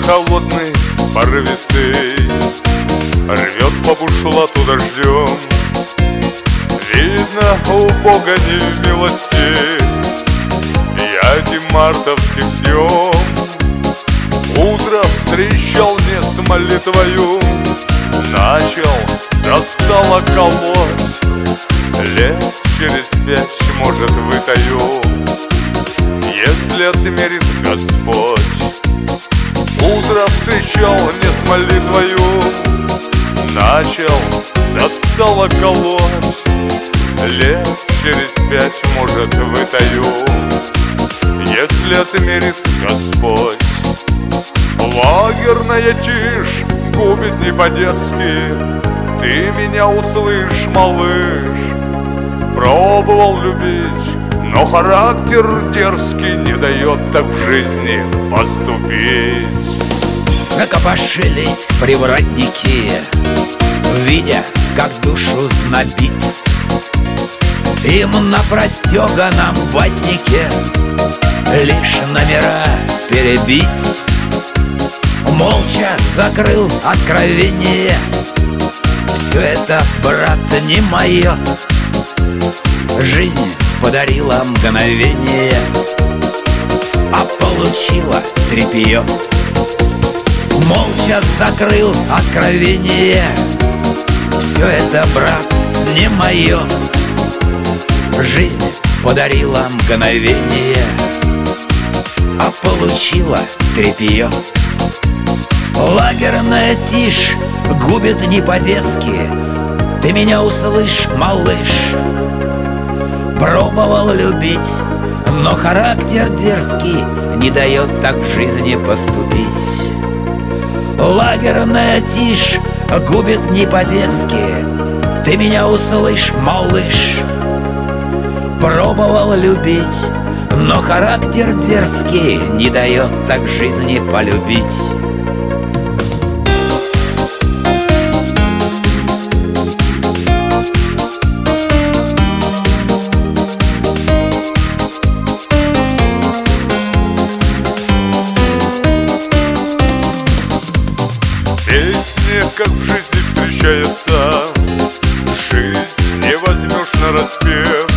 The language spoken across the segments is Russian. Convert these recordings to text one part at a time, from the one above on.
холодный, порывистый, рвет по бушлату дождем. Видно, у Бога не в милости я этим мартовским днем. Утро встречал не с молитвою, начал, достало колоть. Лет через 5, может, вытаю, если отмерит Господь. Утро встречал не с молитвою, начал, достало колоть. Лет через 5, может, вытаю, если отмерит Господь. Лагерная тишь губит не по-детски. Ты меня услышь, малыш. Пробовал любить, но характер дерзкий не дает так в жизни поступить. Закопошились привратники, видя, как душу знобит. Им на простеганом ватнике лишь номера перебить. Молча закрыл откровение. Все это, брат, не мое. Жизнь подарила мгновение, а получила тряпье. Молча закрыл откровение. Все это, брат, не мое. Жизнь подарила мгновение, а получила тряпье. Лагерная тишь губит не по-детски. Ты меня услышь, малыш. Пробовал любить, но характер дерзкий не дает так в жизни поступить. Лагерная тишь губит не по-детски. Ты меня услышь, малыш. Пробовал любить, но характер дерзкий не дает так в жизни полюбить. Песни, как в жизни встречается, жизнь не возьмешь нараспев.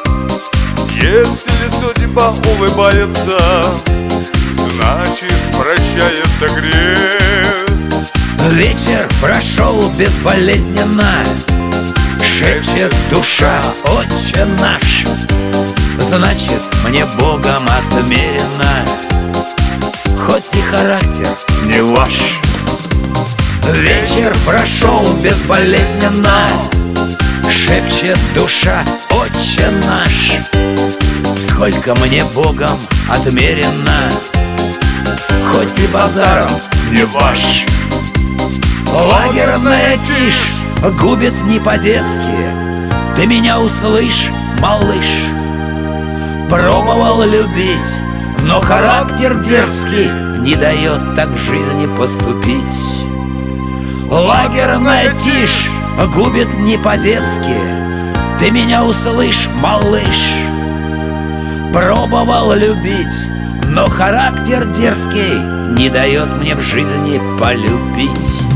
Если судьба улыбается, значит, прощается грех. Вечер прошел безболезненно, шепчет душа: Отче наш. Значит, мне Богом отмерено, хоть и характер не ваш. Вечер прошел безболезненно, шепчет душа: Отче наш. Сколько мне Богом отмерено, хоть и базаром не ваш. Лагерная тишь губит не по-детски. Ты меня услышь, малыш. Пробовал любить, но характер дерзкий не дает так в жизни поступить. Лагерная тишь губит не по-детски. Ты меня услышь, малыш. Пробовал любить, но характер дерзкий не дает мне в жизни полюбить.